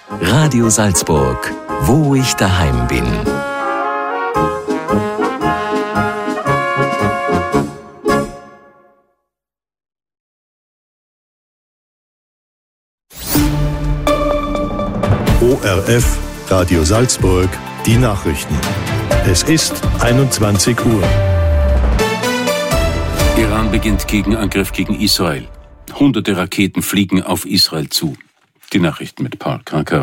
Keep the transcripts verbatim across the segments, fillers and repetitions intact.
Radio Salzburg, wo ich daheim bin. O R F, Radio Salzburg, die Nachrichten. Es ist einundzwanzig Uhr. Iran beginnt Gegenangriff gegen Israel. Hunderte Raketen fliegen auf Israel zu. Die Nachrichten mit Paul Kranker.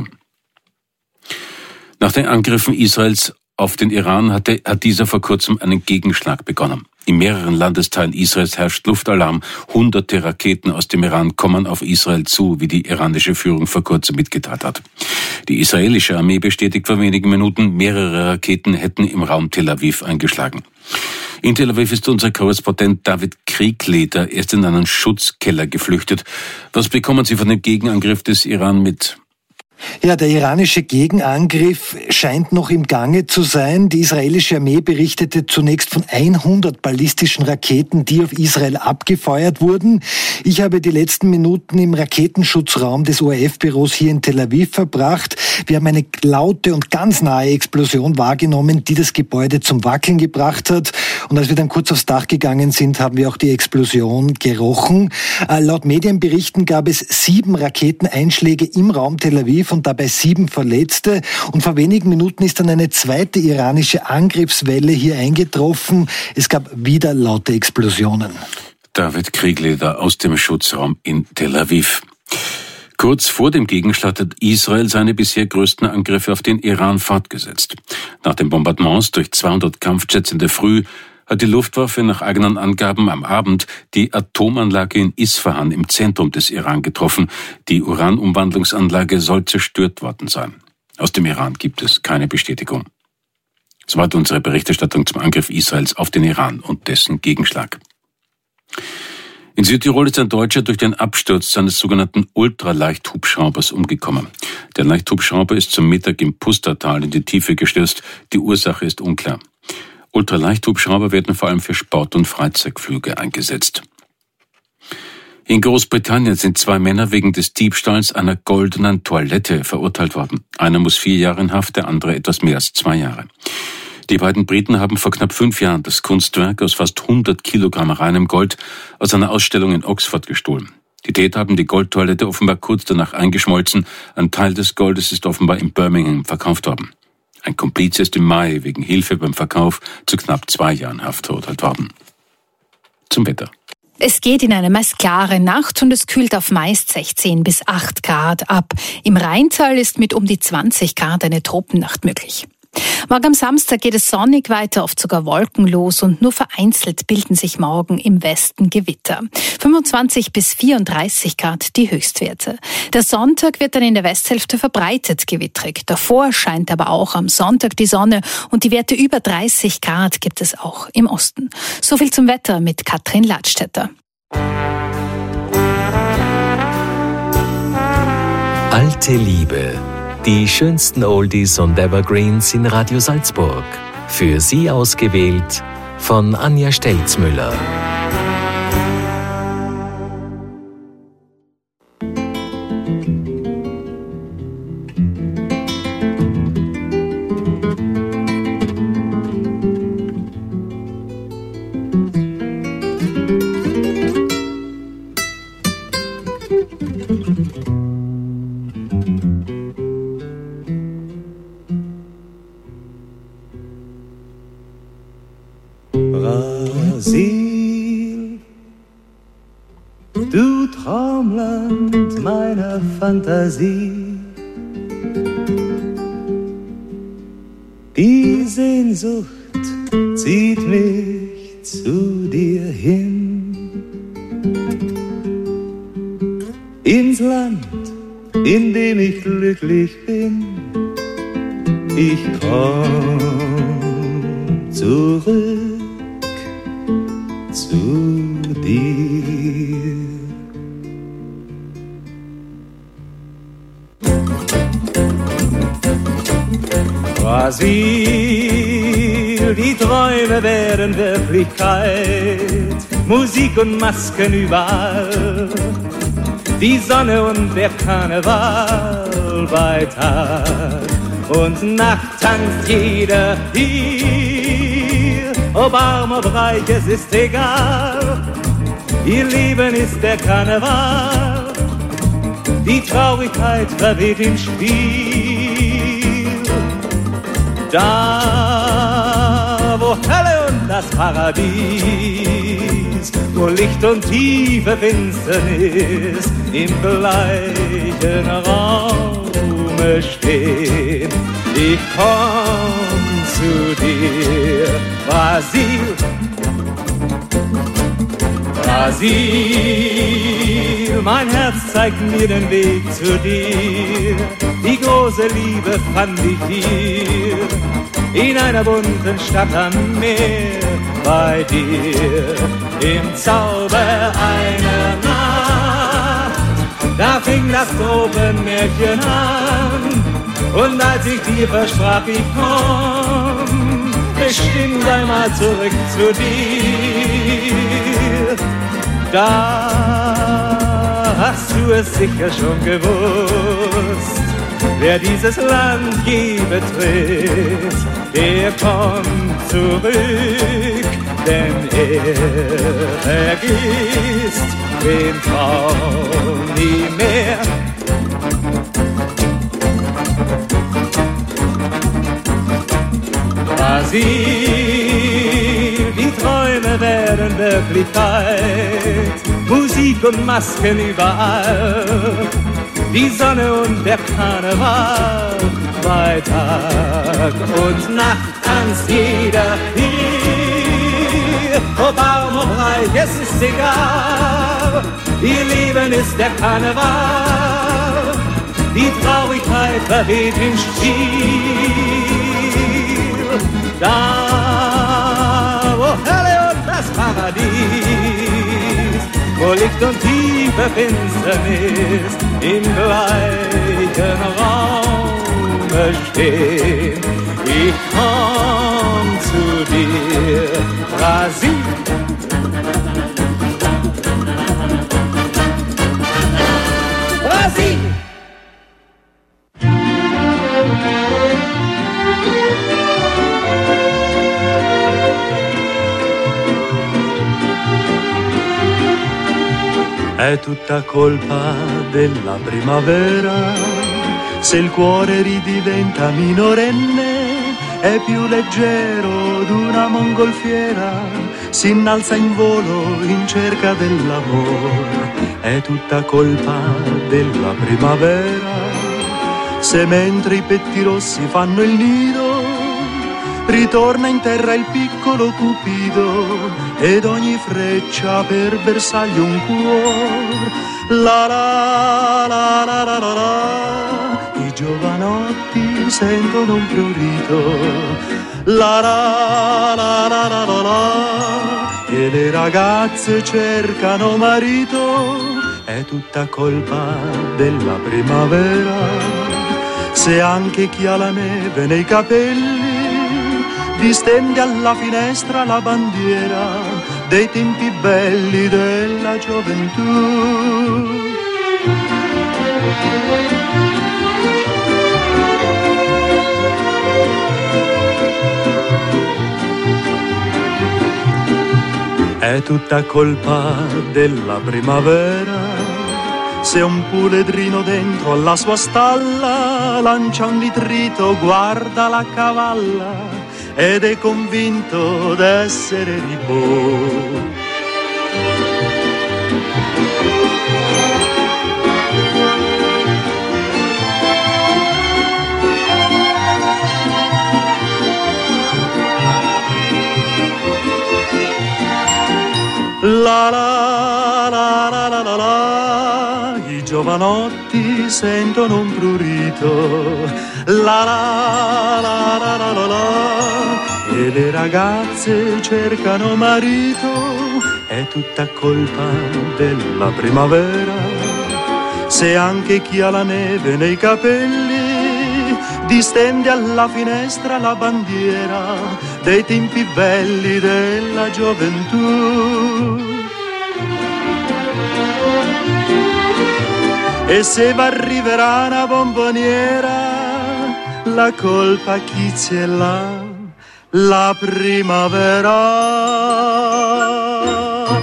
Nach den Angriffen Israels auf den Iran hatte, hat dieser vor kurzem einen Gegenschlag begonnen. In mehreren Landesteilen Israels herrscht Luftalarm. Hunderte Raketen aus dem Iran kommen auf Israel zu, wie die iranische Führung vor kurzem mitgeteilt hat. Die israelische Armee bestätigt vor wenigen Minuten, mehrere Raketen hätten im Raum Tel Aviv eingeschlagen. In Tel Aviv ist unser Korrespondent David Kriegleder erst in einen Schutzkeller geflüchtet. Was bekommen Sie von dem Gegenangriff des Iran mit? Ja, der iranische Gegenangriff scheint noch im Gange zu sein. Die israelische Armee berichtete zunächst von hundert ballistischen Raketen, die auf Israel abgefeuert wurden. Ich habe die letzten Minuten im Raketenschutzraum des O R F-Büros hier in Tel Aviv verbracht. Wir haben eine laute und ganz nahe Explosion wahrgenommen, die das Gebäude zum Wackeln gebracht hat. Und als wir dann kurz aufs Dach gegangen sind, haben wir auch die Explosion gerochen. Äh, laut Medienberichten gab es sieben Raketeneinschläge im Raum Tel Aviv und dabei sieben Verletzte. Und vor wenigen Minuten ist dann eine zweite iranische Angriffswelle hier eingetroffen. Es gab wieder laute Explosionen. David Kriegleder aus dem Schutzraum in Tel Aviv. Kurz vor dem Gegenschlag hat Israel seine bisher größten Angriffe auf den Iran fortgesetzt. Nach den Bombardements durch zweihundert Kampfjets in der Früh hat die Luftwaffe nach eigenen Angaben am Abend die Atomanlage in Isfahan im Zentrum des Iran getroffen. Die Uranumwandlungsanlage soll zerstört worden sein. Aus dem Iran gibt es keine Bestätigung. Soweit unsere Berichterstattung zum Angriff Israels auf den Iran und dessen Gegenschlag. In Südtirol ist ein Deutscher durch den Absturz seines sogenannten Ultraleichthubschraubers umgekommen. Der Leichthubschrauber ist zum Mittag im Pustertal in die Tiefe gestürzt. Die Ursache ist unklar. Ultraleichthubschrauber werden vor allem für Sport- und Freizeitflüge eingesetzt. In Großbritannien sind zwei Männer wegen des Diebstahls einer goldenen Toilette verurteilt worden. Einer muss vier Jahre in Haft, der andere etwas mehr als zwei Jahre. Die beiden Briten haben vor knapp fünf Jahren das Kunstwerk aus fast hundert Kilogramm reinem Gold aus einer Ausstellung in Oxford gestohlen. Die Täter haben die Goldtoilette offenbar kurz danach eingeschmolzen. Ein Teil des Goldes ist offenbar in Birmingham verkauft worden. Ein Komplize ist im Mai wegen Hilfe beim Verkauf zu knapp zwei Jahren Haft verurteilt worden. Zum Wetter. Es geht in eine meist klare Nacht und es kühlt auf meist sechzehn bis acht Grad ab. Im Rheintal ist mit um die zwanzig Grad eine Tropennacht möglich. Morgen am Samstag geht es sonnig weiter, oft sogar wolkenlos und nur vereinzelt bilden sich morgen im Westen Gewitter. fünfundzwanzig bis vierunddreißig Grad die Höchstwerte. Der Sonntag wird dann in der Westhälfte verbreitet gewittrig. Davor scheint aber auch am Sonntag die Sonne und die Werte über dreißig Grad gibt es auch im Osten. So viel zum Wetter mit Katrin Ladstätter. Alte Liebe. Die schönsten Oldies und Evergreens in Radio Salzburg. Für Sie ausgewählt von Anja Stelzmüller. Brasil, du Traumland meiner Fantasie, die Sehnsucht zieht mich zu dir hin, ins Land, in dem ich glücklich bin. Ich komm zurück zu dir. Brasil, die Träume werden Wirklichkeit, Musik und Masken überall. die Sonne und der Karneval bei Tag und Nacht tanzt jeder hier, ob arm, ob reich, es ist egal, ihr Leben ist der Karneval, die Traurigkeit verweht im Spiel. Da, wo Hölle und das Paradies, wo Licht und tiefe Finsternis im gleichen Raume stehen. Ich komm zu dir, Brasil, Brasil, mein Herz zeigt mir den Weg zu dir. Die große Liebe fand ich hier, in einer bunten Stadt am Meer, bei dir, im Zauber einer Nacht. Da fing das Tropenmärchen an, und als ich dir versprach, ich komm bestimmt einmal zurück zu dir. Da hast du es sicher schon gewusst, wer dieses Land je betritt, der kommt zurück, denn er vergisst den Traum nie mehr. Brasil, die Träume werden Wirklichkeit, Musik und Masken überall, die Sonne und der Karneval, bei Tag und Nacht tanzt jeder hier, ob arm, ob reich, es ist egal, ihr Leben ist der Karneval, die Traurigkeit verweht im Spiel. Da, wo Hölle und das Paradies, wo Licht und tiefe Finsternis im gleichen Raume stehen. Ich komm zu dir, Brasil. Brasil! È tutta colpa della primavera, se il cuore ridiventa minorenne, è più leggero d'una mongolfiera, si innalza in volo in cerca dell'amor. È tutta colpa della primavera, se mentre i pettirossi fanno il nido, ritorna in terra il piccolo Cupido, ed ogni freccia per bersaglio un cuor. La la la la la la la, i giovanotti sentono un prurito. La la la la la la la, e le ragazze cercano marito. È tutta colpa della primavera, se anche chi ha la neve nei capelli distende alla finestra la bandiera dei tempi belli della gioventù. È tutta colpa della primavera, se un puledrino dentro alla sua stalla lancia un nitrito, guarda la cavalla ed è convinto d'essere ribò. La la la la la la la, i giovanotti sentono un prurito. La la la la la la la, e le ragazze cercano marito. È tutta colpa della primavera, se anche chi ha la neve nei capelli distende alla finestra la bandiera dei tempi belli della gioventù. E se va arriverà una bomboniera, la colpa chi ce l'ha? La primavera.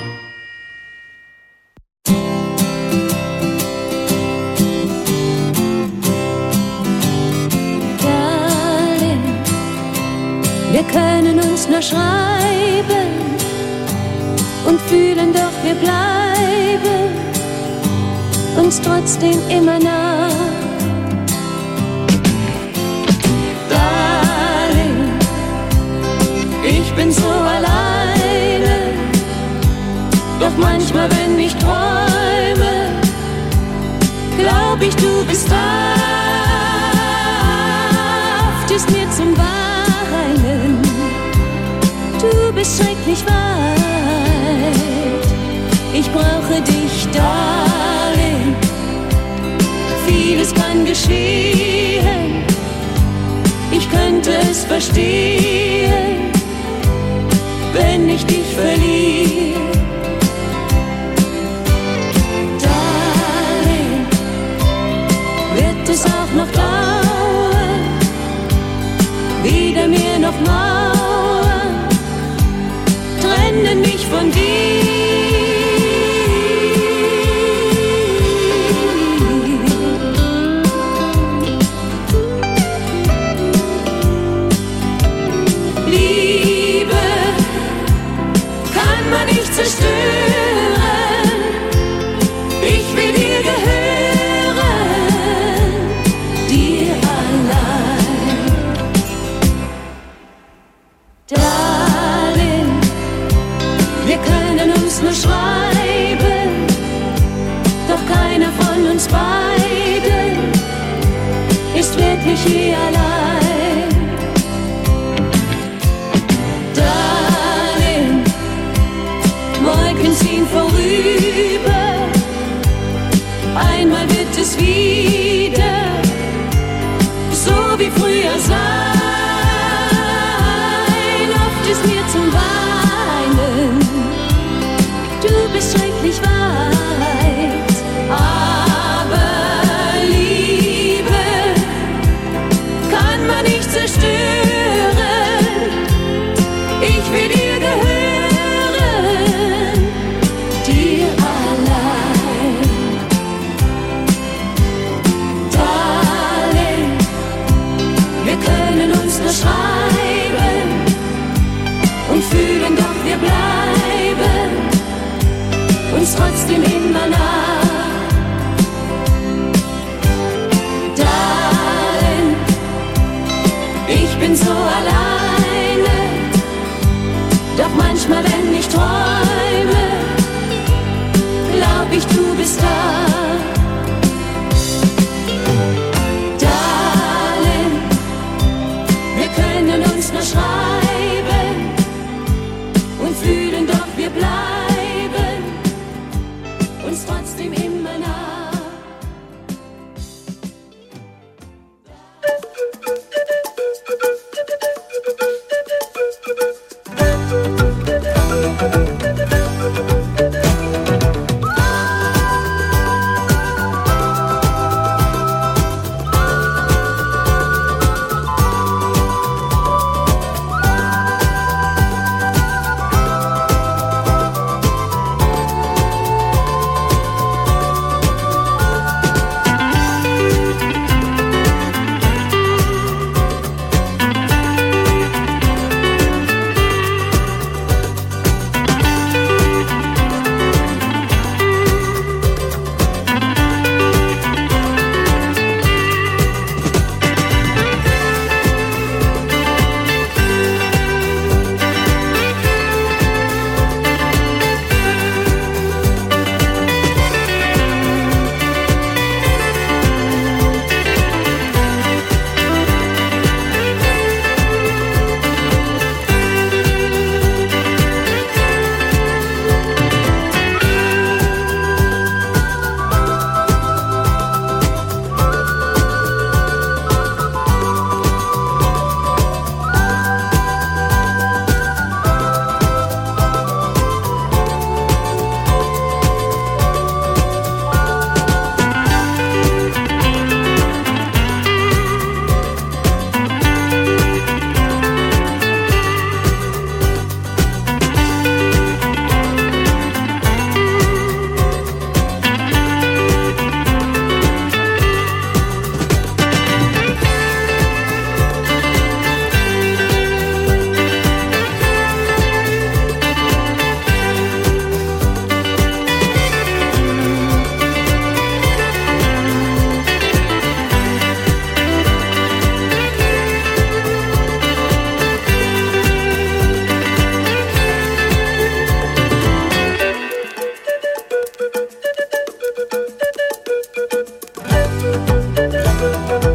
Darling, wir können uns nur schreiben und fühlen, doch wir bleiben uns trotzdem immer nah. Darling, ich bin so alleine, doch manchmal, wenn ich träume, glaub ich, du bist da. Oft ist mir zum Weinen, du bist schrecklich weit. Ich brauche dich, Darling. Vieles kann geschehen, ich könnte es verstehen, wenn ich dich verliere. Darling, wird es auch noch dauern, weder mir noch Mauern trennen mich von dir. Zerstören, ich will dir gehören, dir allein. Darling, wir können uns nur schreiben, doch keiner von uns beiden ist wirklich hier allein. Wolken ziehen vorüber, einmal wird es wieder so wie früher sein. Oft ist mir zum Weinen, du bist schrecklich weit, aber Liebe kann man nicht zerstören, ich will dir gehören.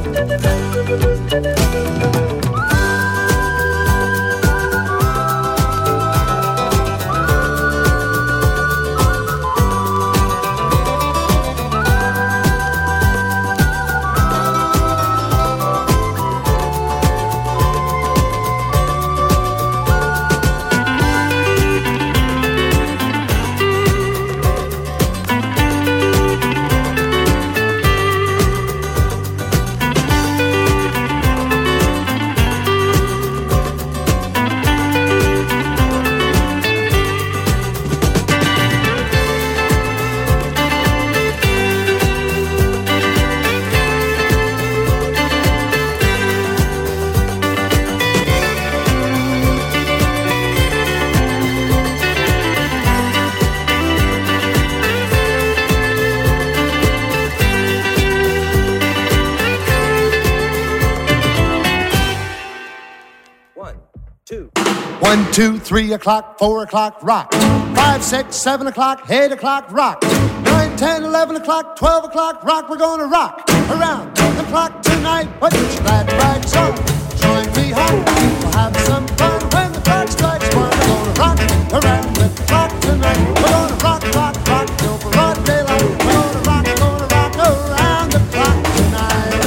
One, two, three o'clock, four o'clock, rock. Five, six, seven o'clock, eight o'clock, rock. Nine, ten, eleven o'clock, twelve o'clock, rock. We're gonna rock around the clock tonight. Put your glad rags on, join me home. We'll have some fun when the clock strikes one. We're gonna rock around the clock tonight. We're gonna rock, rock, rock till broad daylight. We're gonna rock, gonna rock around the clock tonight.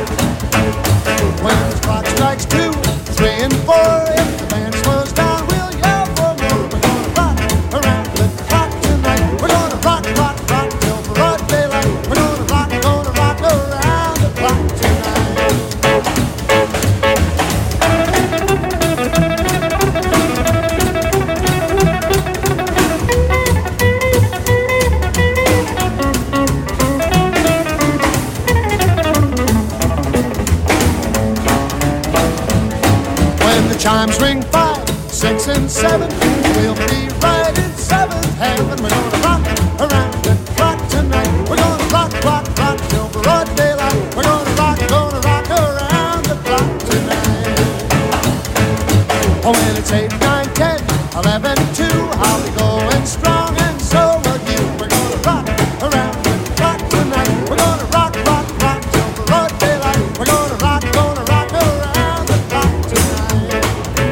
When the clock strikes two, three, and four. Chimes ring five, six, and seven. We'll be right in seventh heaven. We're gonna rock around the clock tonight. We're gonna rock, rock, rock till broad daylight. We're gonna rock, gonna rock around the clock tonight. Oh, when it's eight, nine, ten, eleven, two, I'll be going strong, and so will you. We're gonna rock around the clock tonight. We're gonna rock, rock, rock till broad daylight. We're gonna rock, gonna rock around the clock tonight.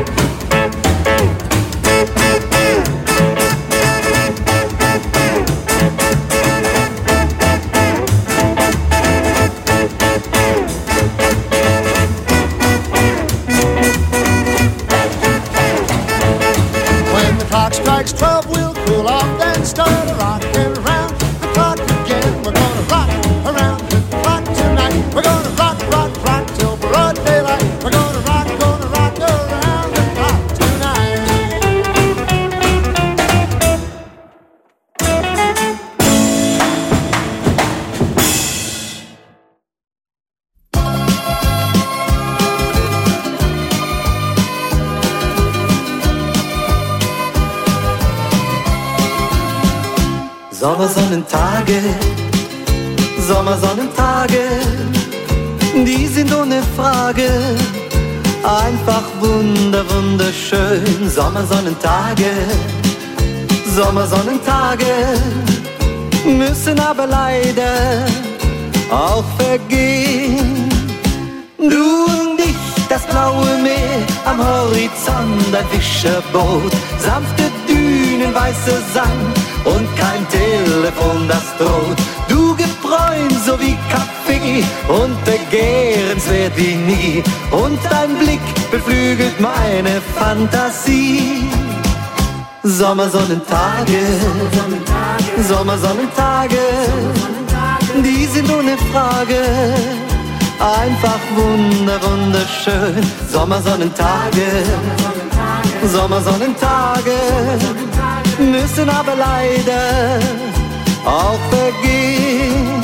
Strikes twelve, we'll cool off, then start a rockin' around the clock again. We're gonna rock around the clock tonight. We're gonna rock, rock, rock till broad daylight. We're gonna rock, gonna rock around the clock tonight. Sommersonnentage, Sommersonnentage, die sind ohne Frage einfach wunder, wunderschön. Sommersonnentage, Sommersonnentage müssen aber leider auch vergehen. Du und ich, das blaue Meer, am Horizont ein Fischerboot, sanfte Dünen, weißer Sand und kein Telefon, das droht. Du gebräunt so wie Kaffee und begehrenswert wie nie. Und dein Blick beflügelt meine Fantasie. Sommersonnentage, Sommersonnentage, die sind ohne Frage einfach wunder, wunderschön. Sommersonnentage, Sommersonnentage müssen aber leider auch vergehen.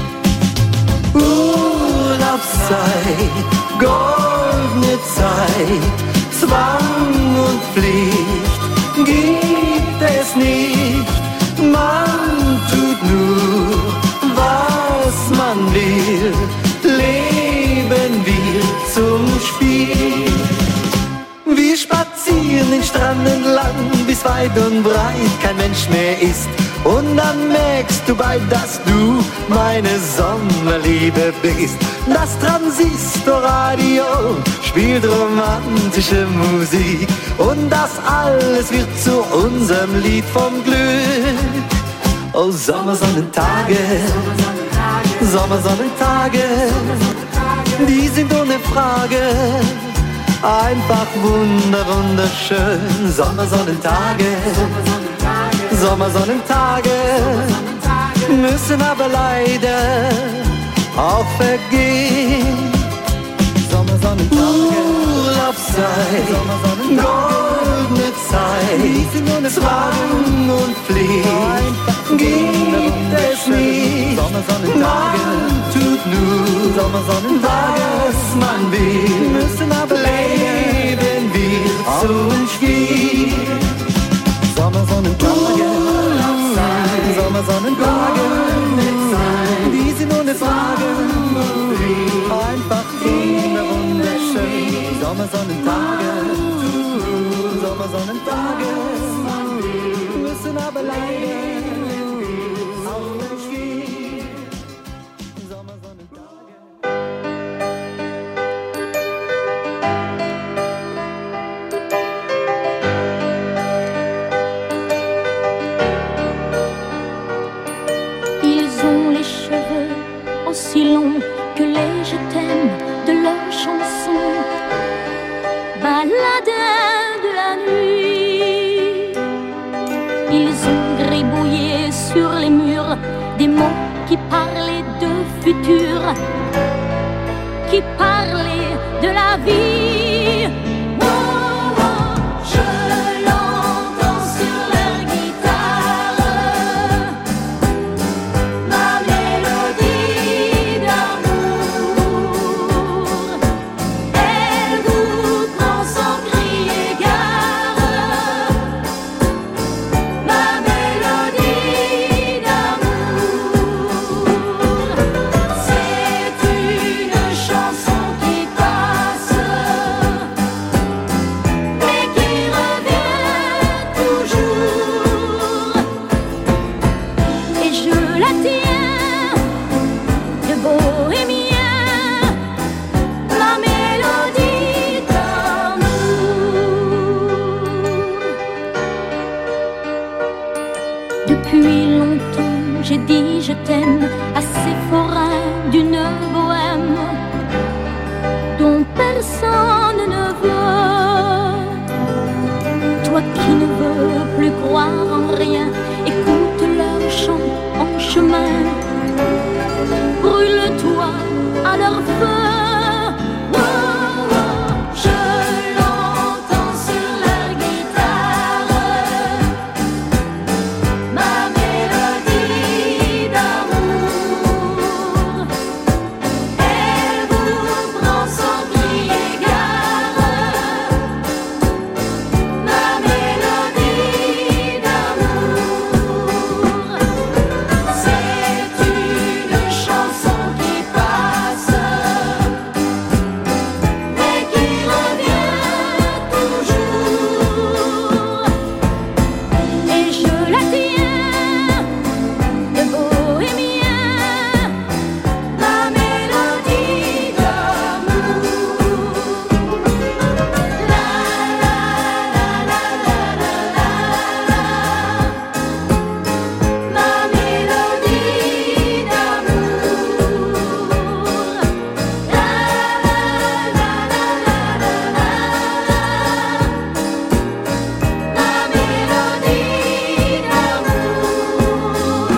Urlaubszeit, goldene Zeit, Zwang und Pflicht gibt es nicht. Man tut nur, was man will, leben wir zum Spiel. Wir spazieren den Strand entlang, bis weit und breit kein Mensch mehr ist. Und dann merkst du bald, dass du meine Sommerliebe bist. Das Transistorradio spielt romantische Musik und das alles wird zu unserem Lied vom Glück. Oh, Sommersonnentage, Sommersonnentage, die sind ohne Frage einfach wunder, wunderschön. Sommersonnentage, Sommersonnentage müssen aber leider auch vergehen. Sommersonnentage, Urlaubszeit, goldene Zeit, Zwang und Pflicht gibt es nicht. Man tut nur, was man will. Leben wird zum Spiel. Sommersonnentage, Sommersonnentage, die sind ohne Frage einfach wunderschön. Sommersonnentage, Sommersonnentage müssen aber leider auch entstehen. Sommersonnentage. Aussi long que les je t'aime de leurs chansons, baladins de la nuit. Ils ont gribouillé sur les murs des mots qui parlaient de futur, qui parlaient de la vie. Oh, oh, je l'entends sur leur guitare, ma mélodie d'amour. Elle vous prend sans crier gare, ma mélodie d'amour. C'est une chanson qui passe, mais qui revient toujours. Et je la tiens de bohémien, ma mélodie d'amour. Depuis longtemps j'ai dit je t'aime à ces forains d'une bohème dont personne ne veut. Toi qui ne veux plus croire en rien, écoute leur chant en chemin, brûle-toi à leur feu. Oh, oh, je l'entends sur leur guitare, ma mélodie d'amour. Elle vous prend sans crier gare, ma mélodie d'amour. C'est une chanson qui passe, mais qui revient toujours. Et je la tiens de bohémien, ma mélodie d'amour. La la la la la la la, ma mélodie d'amour. La la la la la la la, ma mélodie d'amour.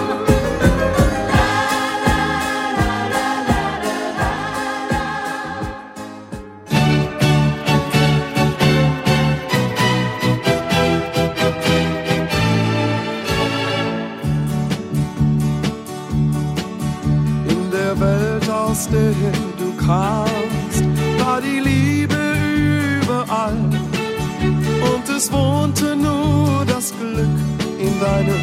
In der Welt, aus der du kamst, war die Liebe überall. Und es wohnte nur das Glück in deinem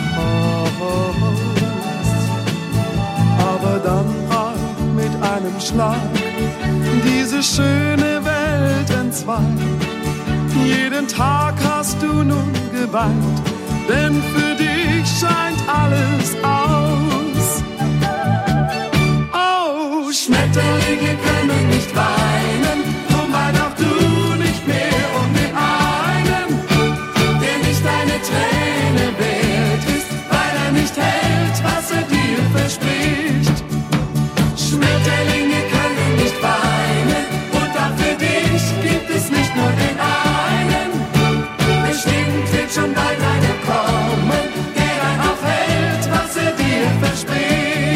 Haus. Aber dann brach mit einem Schlag diese schöne Welt entzwei. Jeden Tag hast du nun geweint, denn für dich scheint alles aus. Oh, schmeckt Schmetterlinge können nicht weinen, drum wein auch du nicht mehr um den einen, der nicht deine Träne wert ist, weil er nicht hält, was er dir verspricht. Schmetterlinge können nicht weinen, und auch für dich gibt es nicht nur den einen. Bestimmt wird schon bald einer kommen, der dann auch hält, was er dir verspricht.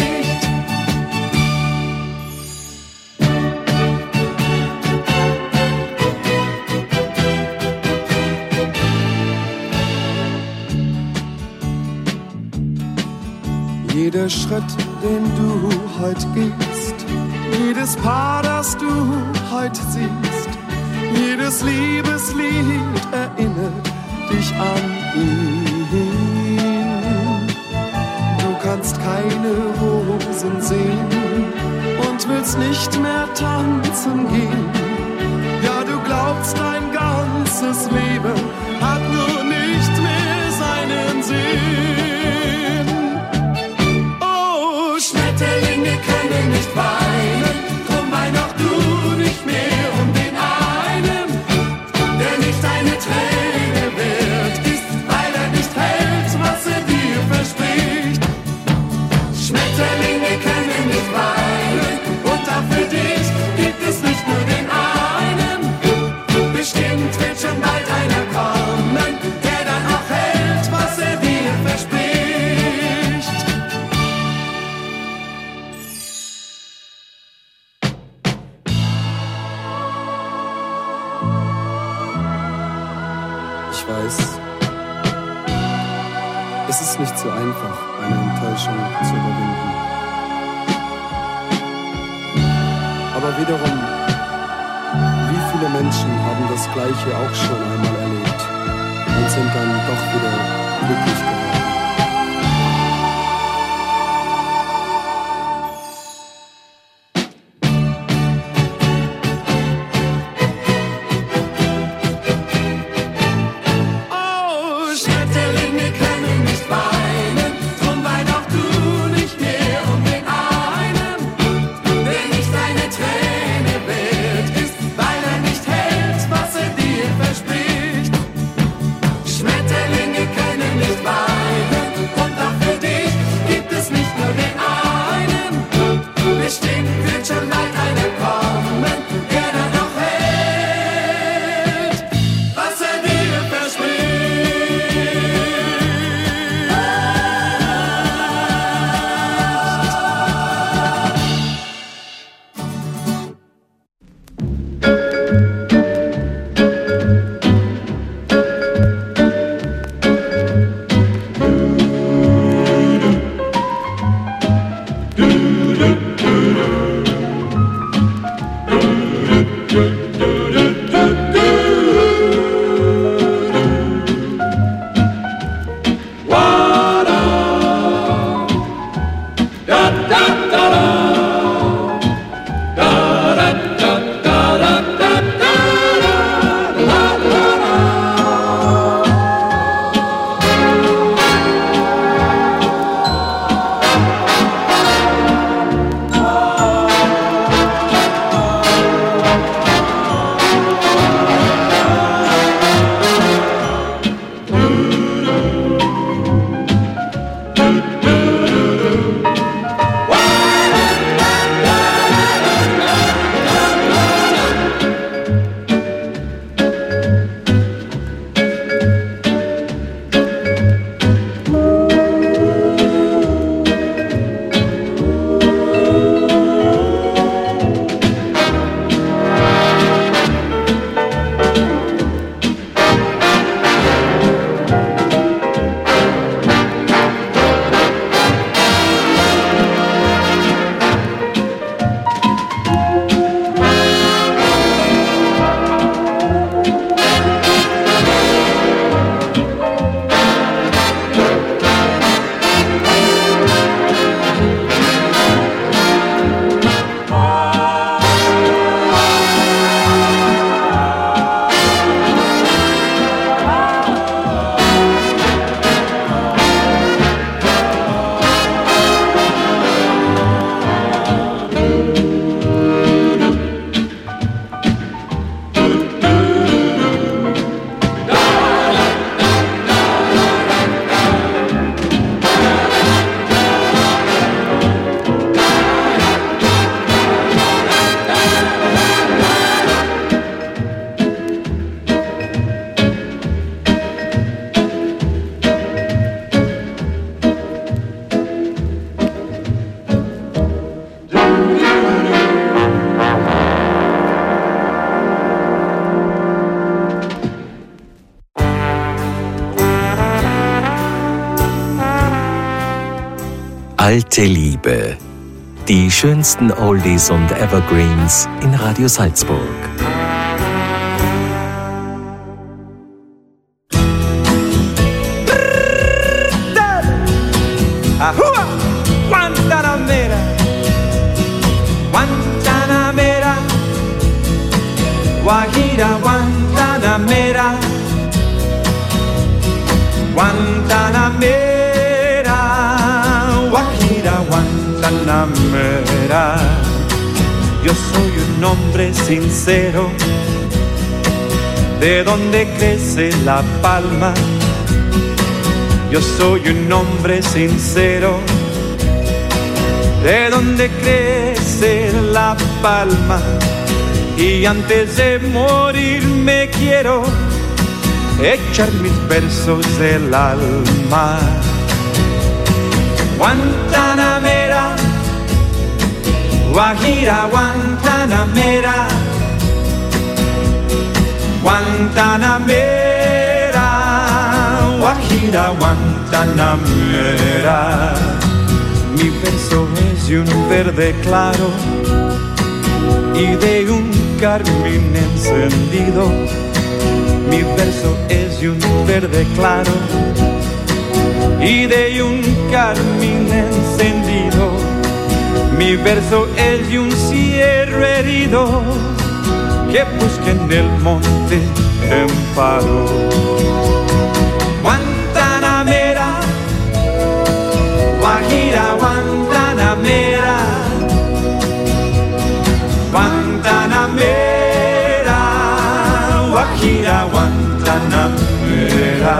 Jeder Schritt, den du heute gehst, jedes Paar, das du heute siehst, jedes Liebeslied erinnert dich an ihn. Du kannst keine Rosen sehen und willst nicht mehr tanzen gehen. Ja, du glaubst, dein ganzes Leben hat nur nicht mehr seinen Sinn. Oh, Schmetterlinge können nicht weinen, drum wein auch du nicht mehr um den einen, der nicht deine Träne wert ist, weil er nicht hält, was er dir verspricht. Schmetterlinge können nicht weinen, und auch für dich gibt es nicht nur den einen. Bestimmt wird schon bald einer kommen, der dann auch hält, was er dir verspricht. Ich weiß, es ist nicht so einfach, eine Enttäuschung zu überwinden. Aber wiederum, wie viele Menschen haben das Gleiche auch schon einmal erlebt und sind dann doch wieder glücklich geworden. Oh, Schmetterlinge können nicht weinen, drum wein auch du nicht mehr um den einen, der nicht deine Träne wert ist, weil er nicht hält, was er dir verspricht. Schmetterlinge können nicht weinen. Alte Liebe. Die schönsten Oldies und Evergreens in Radio Salzburg. Ahua, Guantanamera, Guantanamera, Guajira, Guantanamera, Guantanamera, Guajira, Guantanamera. Yo soy un hombre sincero, de donde crece la palma. Yo soy un hombre sincero, de donde crece la palma. Y antes de morir me quiero echar mis versos del alma. Guantanamera, Guajira, Guantanamera, Guantanamera, Guajira, Guantanamera. Mi verso es de un verde claro y de un carmín encendido. Mi verso es de un verde claro y de un carmín encendido. Mi verso es de un cierro herido que busca en el monte amparo. Guantanamera, Guajira, Guantanamera, Guantanamera, Guajira, Guantanamera.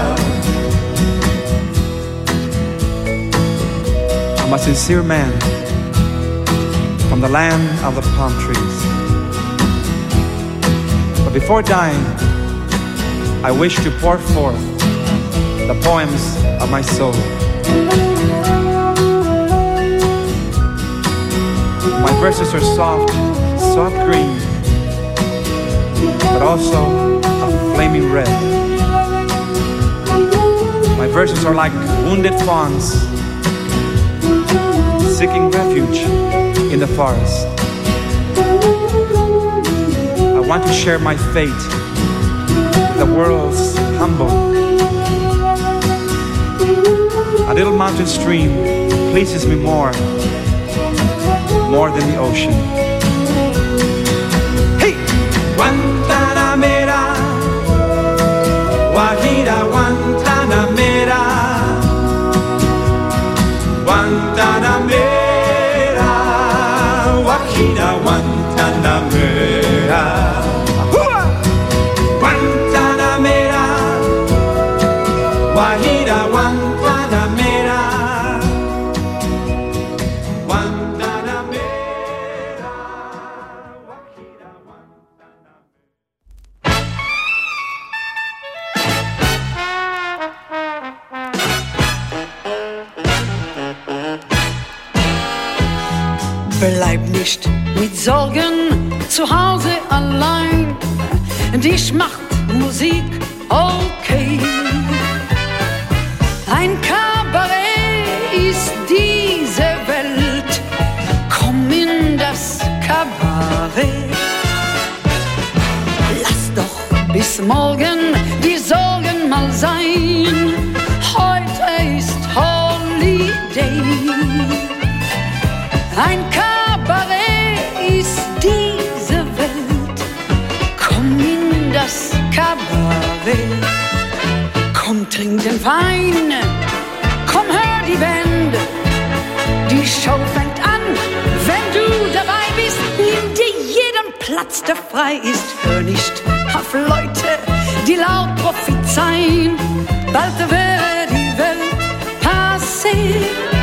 I'm a sincere man from the land of the palm trees. But before dying, I wish to pour forth the poems of my soul. My verses are soft, soft green, but also a flaming red. My verses are like wounded fawns seeking refuge in the forest. I want to share my fate with the world's humble. A little mountain stream pleases me more, more than the ocean. Hey! Guantanamera, Guajira, Guantanamera, Guantanamera, Guajira, Guantanamera. Ahua! Guantanamera, Guajira, Guantanamera, Guantanamera, Guajira, Bleib nicht mit Sorgen zu Hause allein, dich macht Musik okay. Ein Kabarett ist diese Welt, komm in das Kabarett. Lass doch bis morgen die Sorgen mal sein, heute ist Holiday. Ein Kabarett ist diese Welt, komm in das Kabarett. Komm, trink den Wein, komm, hör die Band. Die Show fängt an, wenn du dabei bist. Nimm dir jeden Platz, der frei ist. Hör nicht auf Leute, die laut prophezeien. Bald wäre die Welt passé.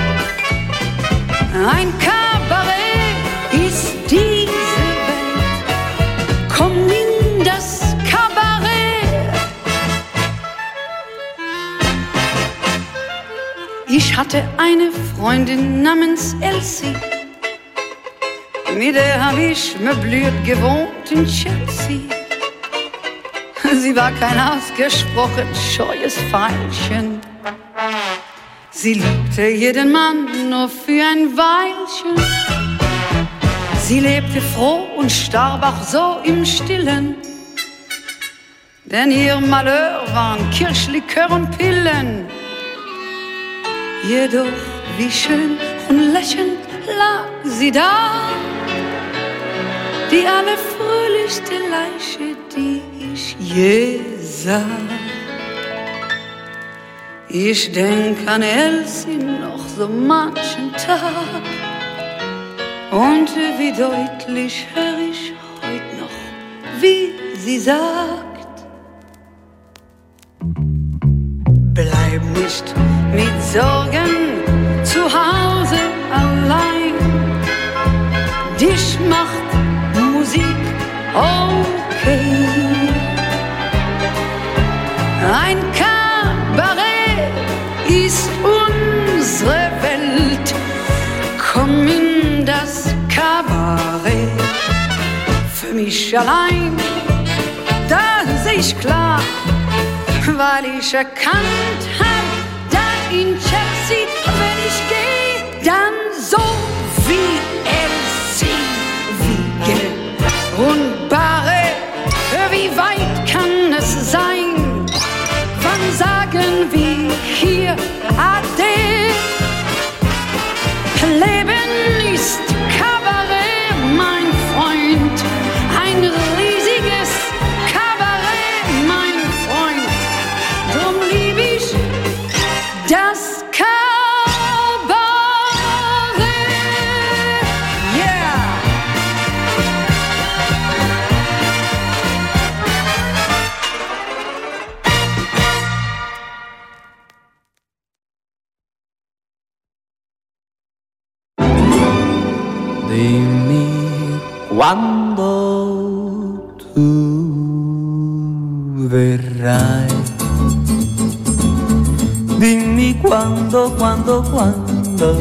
Ein Kabarett ist diese Welt, komm in das Kabarett. Ich hatte eine Freundin namens Elsie, mit der hab ich möbliert gewohnt in Chelsea. Sie war kein ausgesprochen scheues Veilchen. Sie liebte jeden Mann nur für ein Weilchen. Sie lebte froh und starb auch so im Stillen. Denn ihr Malheur waren Kirschlikör und Pillen. Jedoch wie schön und lächelnd lag sie da, die allerfröhlichste Leiche, die ich je sah. Ich denk an Elsie noch so manchen Tag und wie deutlich hör ich heut noch, wie sie sagt: Bleib nicht mit Sorgen zu Hause allein, dich macht Musik okay. Ein Kabarett ist unsere Welt, komm in das Kabarett. Für mich allein, da seh ich klar, weil ich erkannt hab, da in Chelsea, wenn ich geh, dann so wie Elsie, wie Geld und Barre, wie weit kann es sein? Wann sagen wir hier Ade? Leben ist Kabarett, mein Freund, ein riesiges Kabarett, mein Freund. Drum lieb ich das Kabarett. Yeah! Dimmi quando tu verrai, dimmi quando, quando, quando,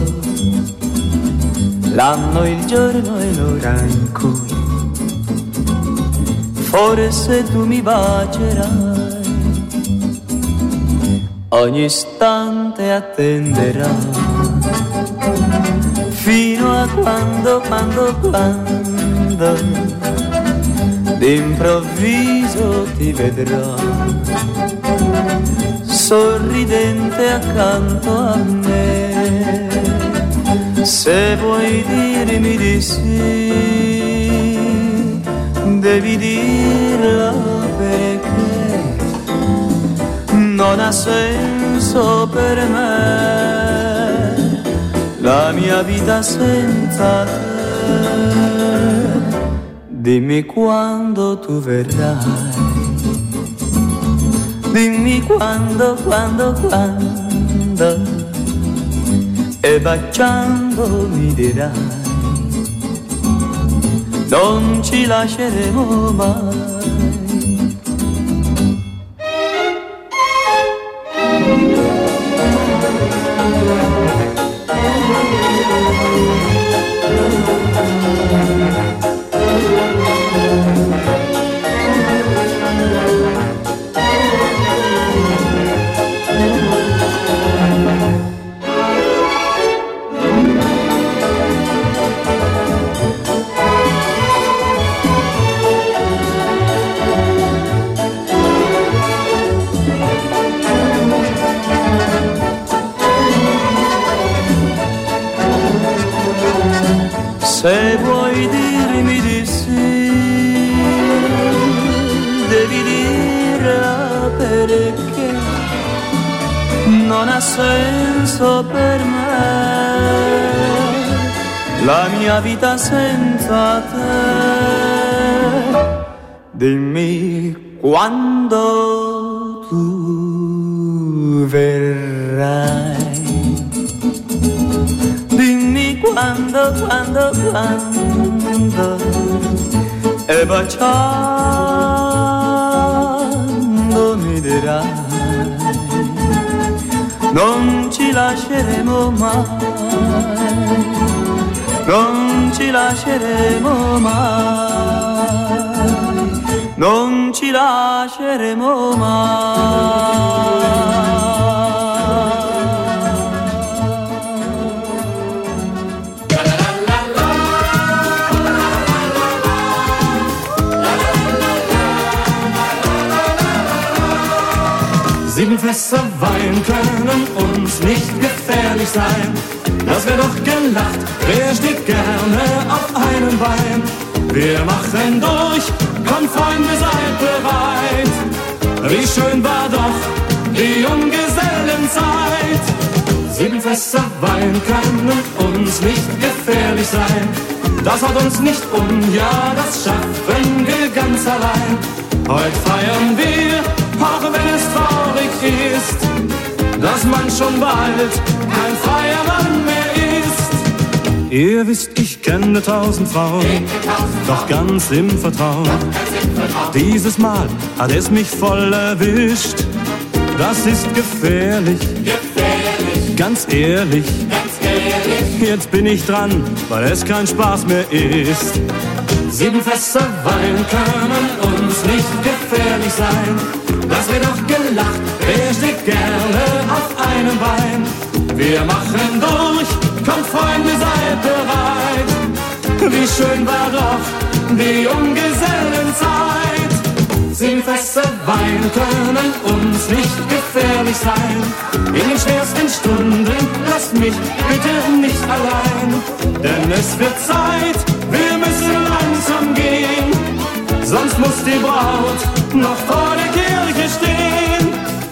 l'anno, il giorno e l'ora in cui forse tu mi bacerai, ogni istante attenderai, fino a quando, quando, quando d'improvviso ti vedrò sorridente accanto a me. Se vuoi dirmi di sì, devi dirlo perché non ha senso per me la mia vita senza te. Dimmi quando tu verrai, dimmi quando, quando, quando, e baciando mi dirai, non ci lasceremo mai. Se vuoi dirmi di sì, devi dirla perché non ha senso per me la mia vita senza te. Dimmi quando tu verrai, quando, quando, quando, e baciando mi dirai, non ci lasceremo mai, non ci lasceremo mai, non ci lasceremo mai. Sieben Fässer Wein können uns nicht gefährlich sein. Das wär doch gelacht, wer steht gerne auf einem Bein? Wir machen durch, komm Freunde, seid bereit. Wie schön war doch die Junggesellenzeit. Sieben Fässer Wein können uns nicht gefährlich sein. Das haut uns nicht um, ja, das schaffen wir ganz allein. Heute feiern wir, auch wenn es traurig ist, dass man schon bald kein freier Mann mehr ist. Ihr wisst, ich kenne tausend Frauen, doch ganz im Vertrauen. Dieses Mal hat es mich voll erwischt. Das ist gefährlich, gefährlich. Ganz ehrlich, ganz ehrlich. Jetzt bin ich dran, weil es kein Spaß mehr ist. Sieben Fässer Wein können uns nicht gefährlich sein. Das wird doch gelacht, wer steht gerne auf einem Bein? Wir machen durch, kommt Freunde, seid bereit. Wie schön war doch die Junggesellenzeit. Sieben Fässer Wein können uns nicht gefährlich sein. In den schwersten Stunden lasst mich bitte nicht allein. Denn es wird Zeit, wir müssen langsam gehen. Sonst muss die Braut noch vor der Kirche stehen.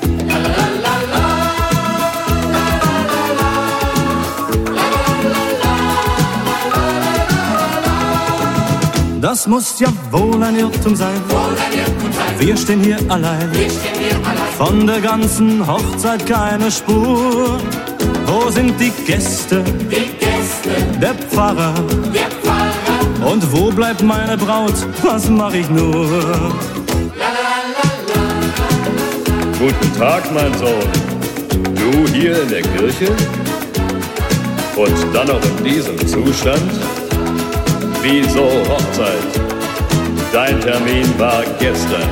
Das muss ja wohl ein Irrtum sein. Wir stehen hier allein. Von der ganzen Hochzeit keine Spur. Wo sind die Gäste? Der Pfarrer. Und wo bleibt meine Braut? Was mach ich nur? Guten Tag, mein Sohn. Du hier in der Kirche? Und dann noch in diesem Zustand? Wieso Hochzeit? Dein Termin war gestern.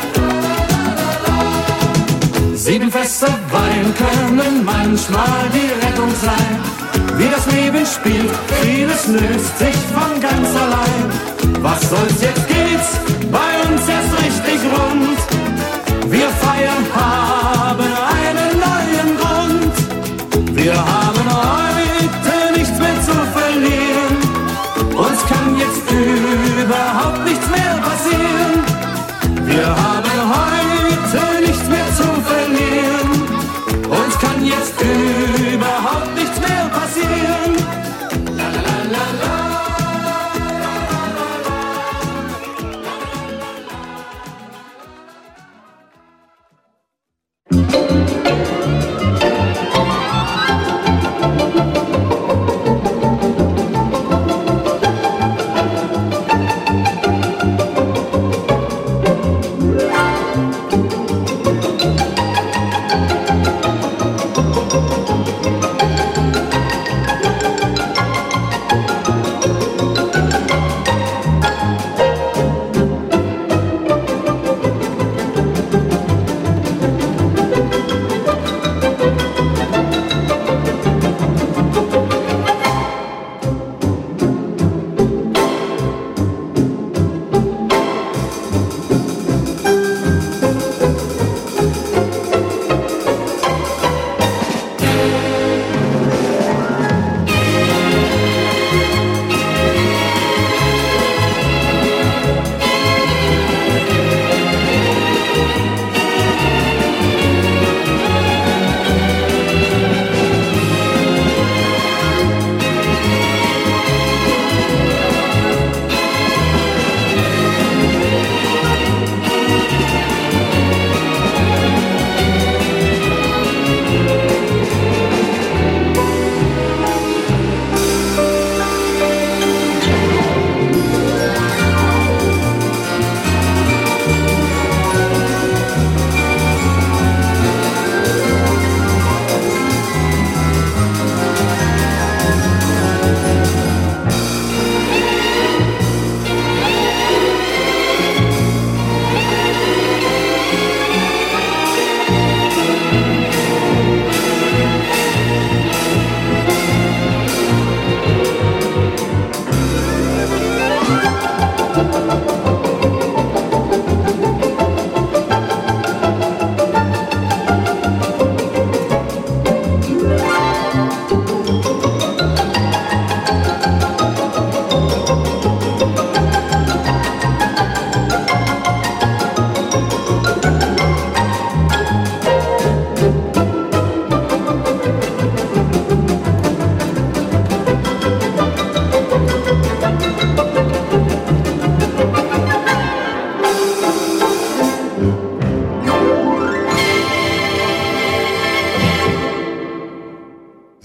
Sieben Fässer Wein können manchmal die Rettung sein. Wie das Leben spielt, vieles löst sich von ganz allein. Was soll's, jetzt geht's bei uns erst richtig rund. Wir feiern, haben einen neuen Grund. Wir haben heute nichts mehr zu verlieren. Uns kann jetzt überhaupt nichts mehr passieren. Wir haben heute nichts mehr zu verlieren. Uns kann jetzt überhaupt nichts mehr passieren. La, la, la, la, la, la, la, la.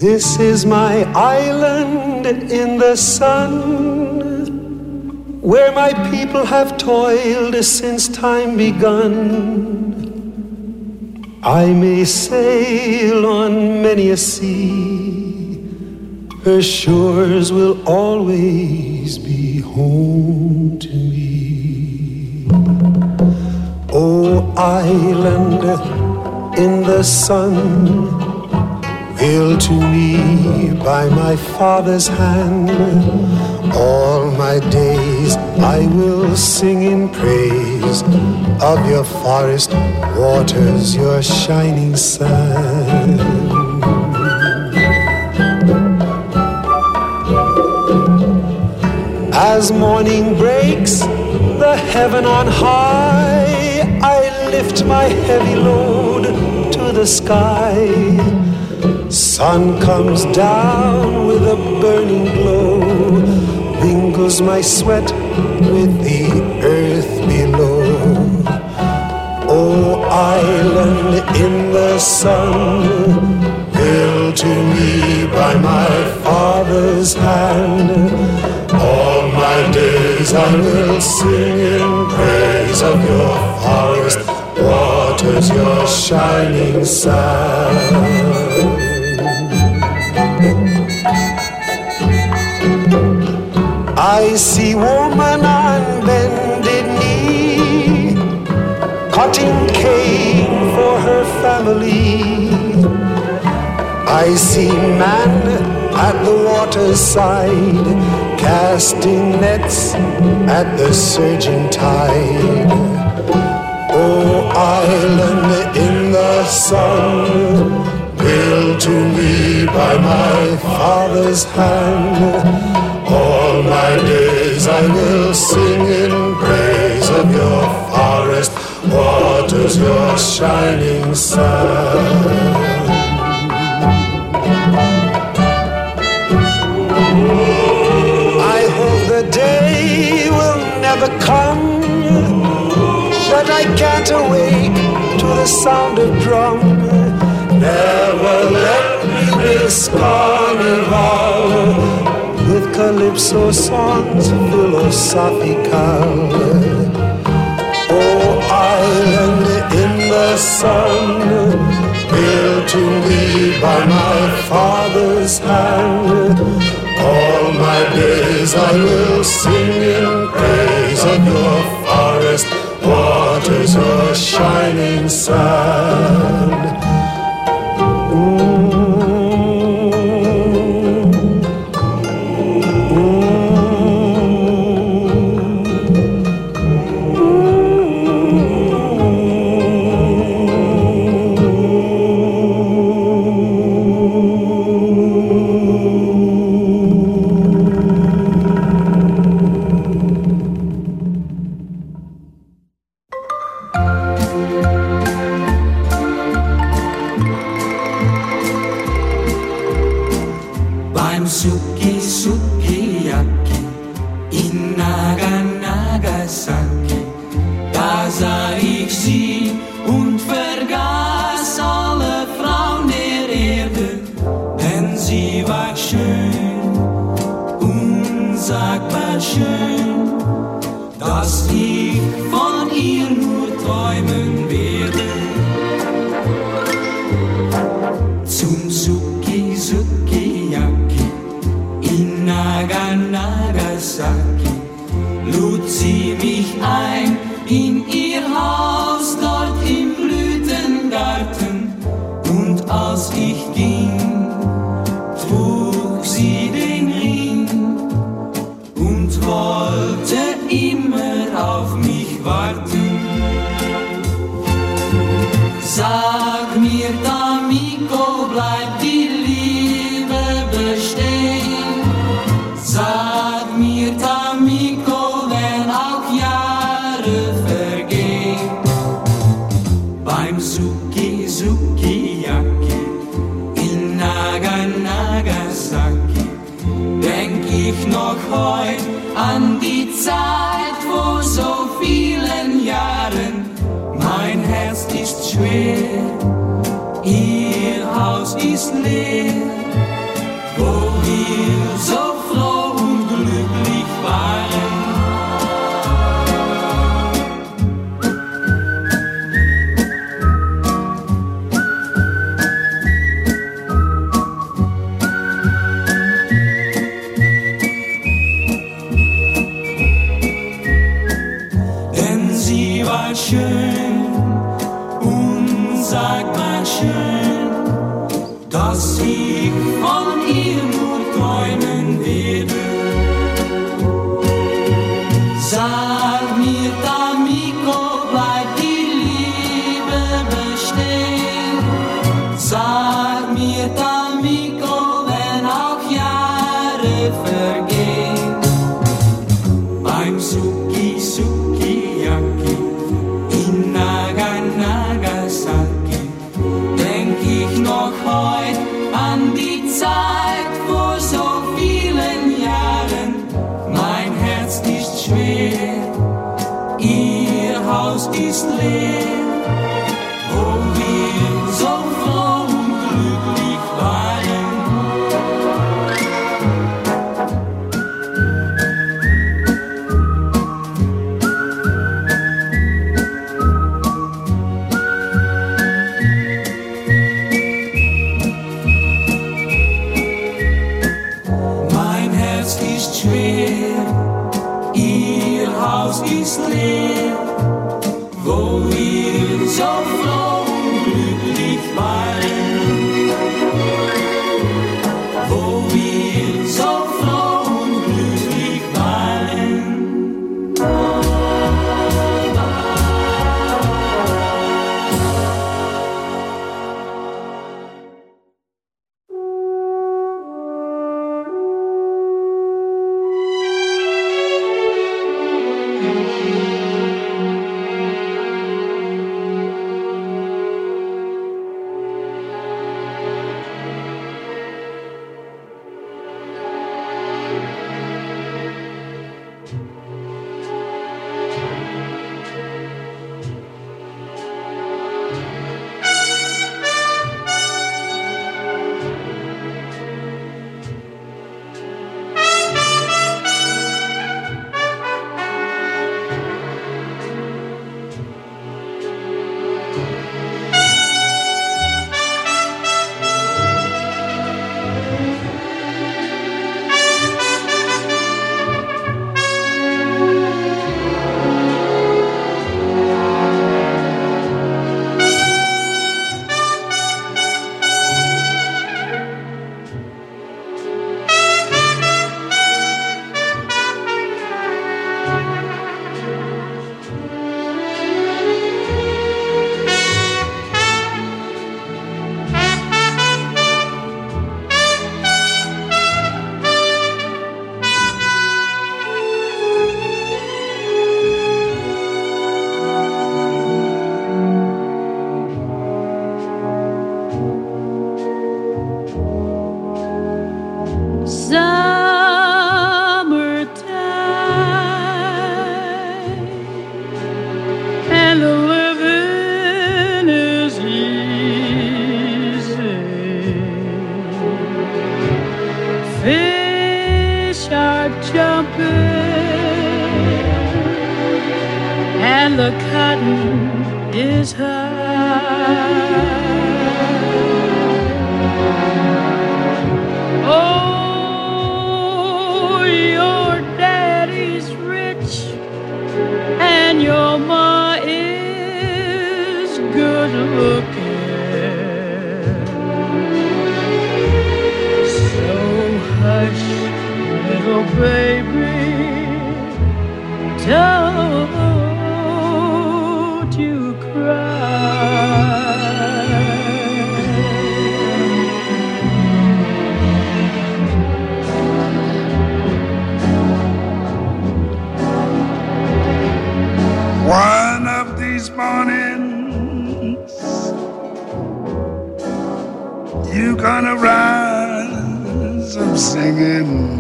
This is my island in the sun, where my people have toiled since time begun. I may sail on many a sea, her shores will always be home to me. Oh, island in the sun, built to me by my father's hand, all my days I will sing in praise of your forest waters, your shining sun. As morning breaks the heaven on high, I lift my heavy load to the sky. Sun comes down with a burning glow, mingles my sweat with the earth below. Oh, island in the sun, built to me by my father's hand, all my days I will sing in praise of your forest waters, your shining sun. I see woman on bended knee, cutting cane for her family. I see man at the water's side, casting nets at the surging tide. Oh, island in the sun, built to me by my father's hand, all my days I will sing in praise of your forest waters, your shining sun. I hope the day will never come that I can't awake to the sound of drum. Never let me miss carnival with calypso songs philosophical. Oh, island in the sun, built to me by my father's hand, all my days I will sing in praise of your forest waters, your shining sun. Ihr Haus ist leer, wir so froh und glücklich waren. Denn sie war schön und sagt man schön, dass ich von ihr nur träumen werde. Sag mir, D'Amico, bleibt die Liebe bestehen. Sag mir, D'Amico, wenn auch Jahre vergehen. Beim Suki Sukiyaki in Naga Nagasaki denk ich noch heut an die Zeit vor so vielen Jahren. Mein Herz ist schwer, ihr Haus ist leer, wo wir so froh und glücklich waren. Mein Herz ist schwer, ihr Haus ist leer, wo wir so froh und glücklich waren. Wo wir so froh und glücklich waren. Summertime and the living is easy. Fish are jumping and the cotton is high. Oh, your daddy's rich and your ma is good looking. So hush, little baby, don't you cry. One of these mornings, you gonna rise up singing.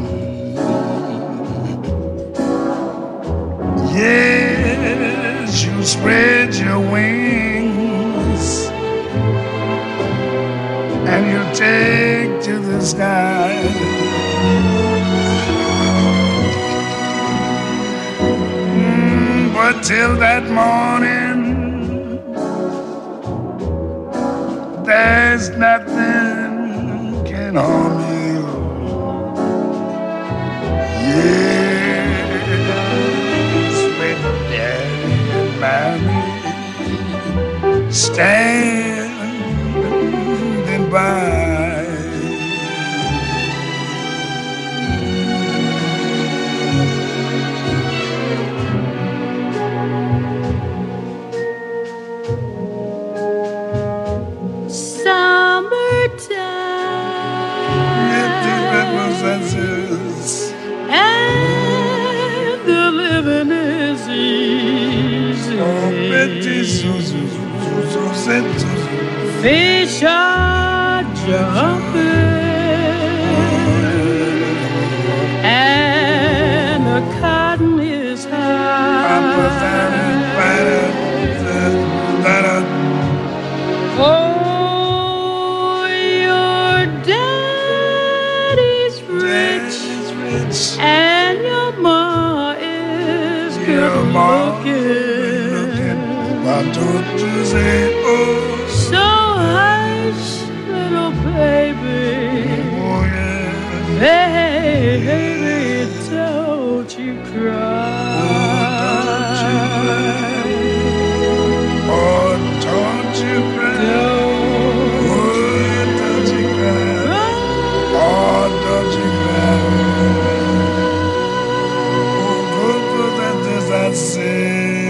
Yes, you spread your wings and you take to the sky. But till that morning, there's nothing can harm you. Yes, with Daddy and Mommy standing by. And the living is easy. Fish are jumping, and the cotton is high. Oh, your daddy's rich, and your ma is good looking. Why don't you say, oh? So hush, little baby. Oh, yeah. Baby, don't you cry. Oh, don't you cry. Oh, don't you cry. Oh, don't you cry. Oh, good that this I said.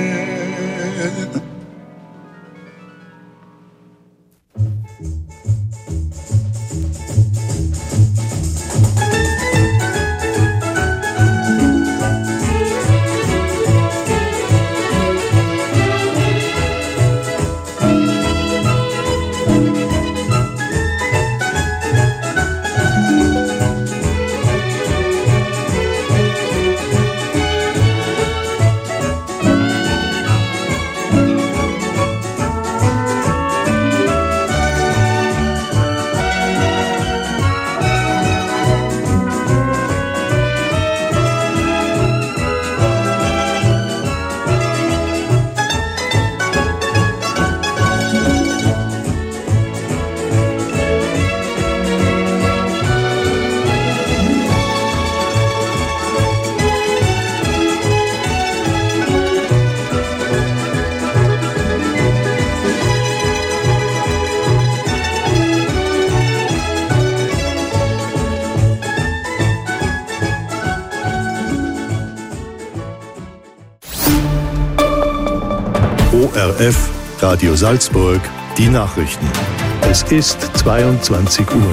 O R F, Radio Salzburg, die Nachrichten. Es ist zweiundzwanzig Uhr.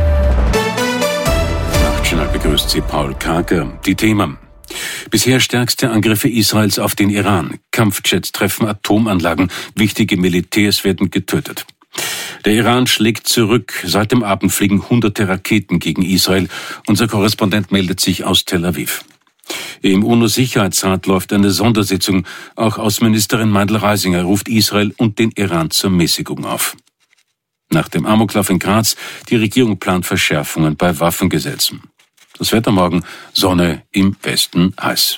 Nachtjournal begrüßt Sie Paul Karker. Die Themen. Bisher stärkste Angriffe Israels auf den Iran. Kampfjets treffen Atomanlagen. Wichtige Militärs werden getötet. Der Iran schlägt zurück. Seit dem Abend fliegen hunderte Raketen gegen Israel. Unser Korrespondent meldet sich aus Tel Aviv. Im UNO-Sicherheitsrat läuft eine Sondersitzung. Auch Außenministerin Meindl-Reisinger ruft Israel und den Iran zur Mäßigung auf. Nach dem Amoklauf in Graz, die Regierung plant Verschärfungen bei Waffengesetzen. Das Wetter morgen, Sonne, im Westen heiß.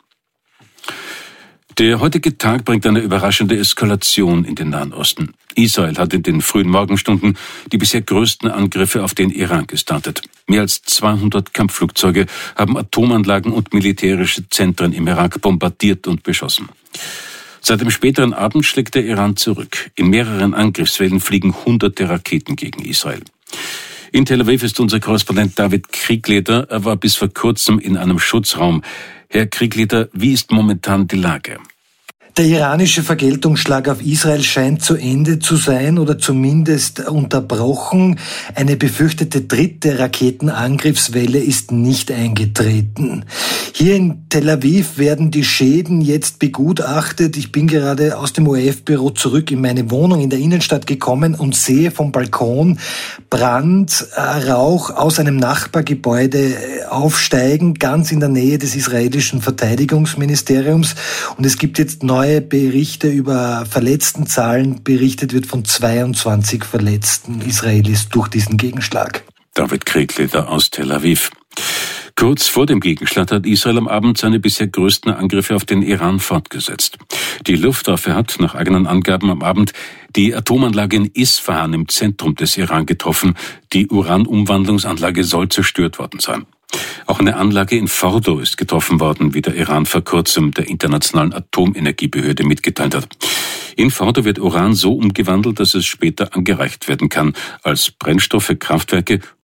Der heutige Tag bringt eine überraschende Eskalation in den Nahen Osten. Israel hat in den frühen Morgenstunden die bisher größten Angriffe auf den Iran gestartet. Mehr als zweihundert Kampfflugzeuge haben Atomanlagen und militärische Zentren im Irak bombardiert und beschossen. Seit dem späteren Abend schlägt der Iran zurück. In mehreren Angriffswellen fliegen hunderte Raketen gegen Israel. In Tel Aviv ist unser Korrespondent David Kriegleder. Er war bis vor kurzem in einem Schutzraum. Herr Kriegleder, wie ist momentan die Lage? Der iranische Vergeltungsschlag auf Israel scheint zu Ende zu sein oder zumindest unterbrochen. Eine befürchtete dritte Raketenangriffswelle ist nicht eingetreten. Hier in Tel Aviv werden die Schäden jetzt begutachtet. Ich bin gerade aus dem O R F-Büro zurück in meine Wohnung in der Innenstadt gekommen und sehe vom Balkon Brand, Rauch aus einem Nachbargebäude aufsteigen, ganz in der Nähe des israelischen Verteidigungsministeriums. Und es gibt jetzt neue Berichte über Verletztenzahlen. Berichtet wird von zweiundzwanzig verletzten Israelis durch diesen Gegenschlag. David Kriegleder aus Tel Aviv. Kurz vor dem Gegenschlag hat Israel am Abend seine bisher größten Angriffe auf den Iran fortgesetzt. Die Luftwaffe hat nach eigenen Angaben am Abend die Atomanlage in Isfahan im Zentrum des Iran getroffen. Die Uranumwandlungsanlage soll zerstört worden sein. Auch eine Anlage in Fordo ist getroffen worden, wie der Iran vor kurzem der Internationalen Atomenergiebehörde mitgeteilt hat. In Fordo wird Uran so umgewandelt, dass es später angereicht werden kann als Brennstoff für Kraftwerke